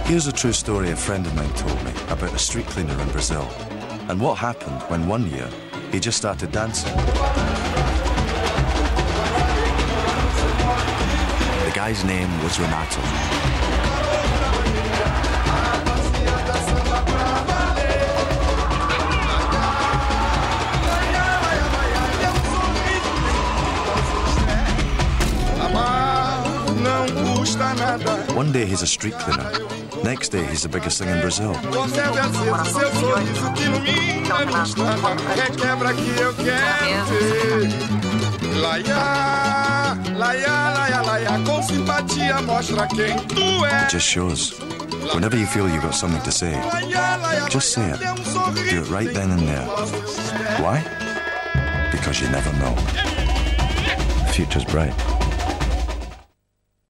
Here's a true story a friend of mine told me about a street cleaner in Brazil and what happened when one year he just started dancing. The guy's name was Renato. One day he's a street cleaner. Next day he's the biggest thing in Brazil. It just shows. Whenever you feel you've got something to say, just say it. Do it right then and there. Why? Because you never know. The future's bright.